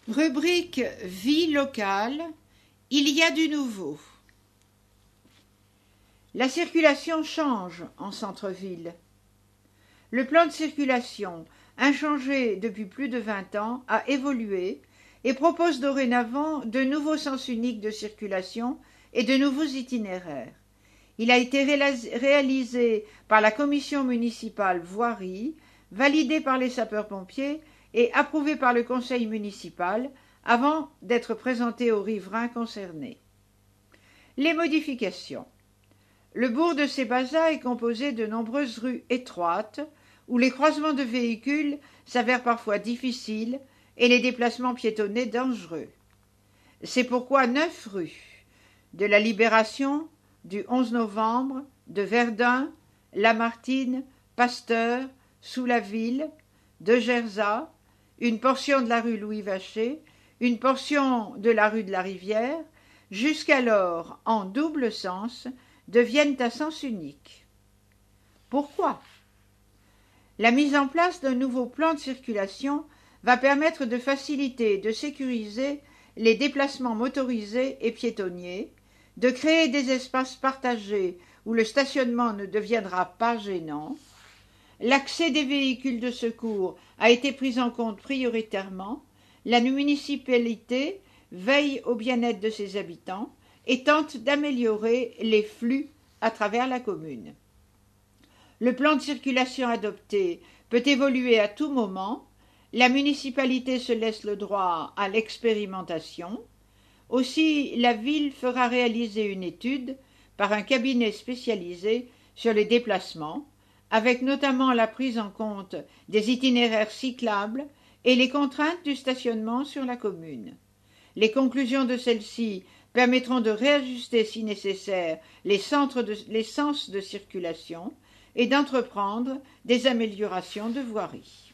Rubrique Vie locale, il y a du nouveau. La circulation change en centre-ville. Le plan de circulation, inchangé depuis plus de 20 ans, a évolué et propose dorénavant de nouveaux sens uniques de circulation et de nouveaux itinéraires. Il a été réalisé par la commission municipale voirie, validé par les sapeurs-pompiers et approuvé par le conseil municipal avant d'être présenté aux riverains concernés. Les modifications. Le bourg de Sébaza est composé de nombreuses rues étroites où les croisements de véhicules s'avèrent parfois difficiles et les déplacements piétonnés dangereux. C'est pourquoi 9 rues de la Libération, du 11 novembre, de Verdun, Lamartine, Pasteur, Sous la Ville, de Gerza, une portion de la rue Louis Vacher, une portion de la rue de la Rivière, jusqu'alors en double sens, deviennent à sens unique. Pourquoi ? La mise en place d'un nouveau plan de circulation va permettre de faciliter et de sécuriser les déplacements motorisés et piétonniers, de créer des espaces partagés où le stationnement ne deviendra pas gênant. L'accès des véhicules de secours a été pris en compte prioritairement. La municipalité veille au bien-être de ses habitants et tente d'améliorer les flux à travers la commune. Le plan de circulation adopté peut évoluer à tout moment. La municipalité se laisse le droit à l'expérimentation. Aussi, la ville fera réaliser une étude par un cabinet spécialisé sur les déplacements, avec notamment la prise en compte des itinéraires cyclables et les contraintes du stationnement sur la commune. Les conclusions de celle-ci permettront de réajuster si nécessaire les sens de circulation et d'entreprendre des améliorations de voirie.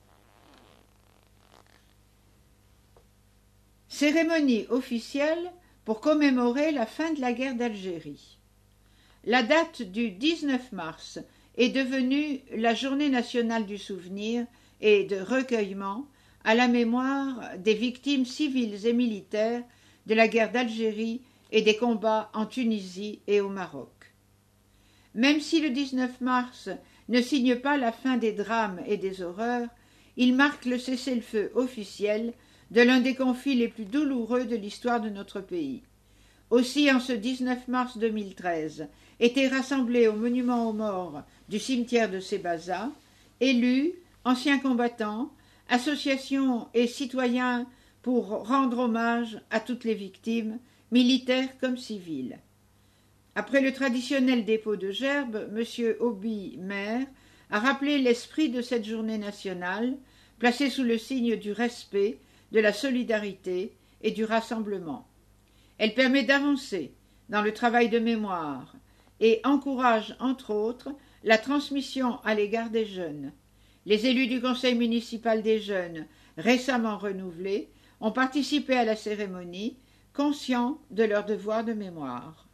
Cérémonie officielle pour commémorer la fin de la guerre d'Algérie. La date du 19 mars est devenue la Journée nationale du souvenir et de recueillement à la mémoire des victimes civiles et militaires de la guerre d'Algérie et des combats en Tunisie et au Maroc. Même si le 19 mars ne signe pas la fin des drames et des horreurs, il marque le cessez-le-feu officiel de l'un des conflits les plus douloureux de l'histoire de notre pays. Aussi, en ce 19 mars 2013, étaient rassemblés au monument aux morts du cimetière de Sébaza, élus, anciens combattants, associations et citoyens pour rendre hommage à toutes les victimes, militaires comme civiles. Après le traditionnel dépôt de gerbes, M. Obi, maire, a rappelé l'esprit de cette journée nationale, placée sous le signe du respect, de la solidarité et du rassemblement. Elle permet d'avancer dans le travail de mémoire et encourage, entre autres, la transmission à l'égard des jeunes. Les élus du conseil municipal des jeunes, récemment renouvelés, ont participé à la cérémonie, conscients de leur devoir de mémoire.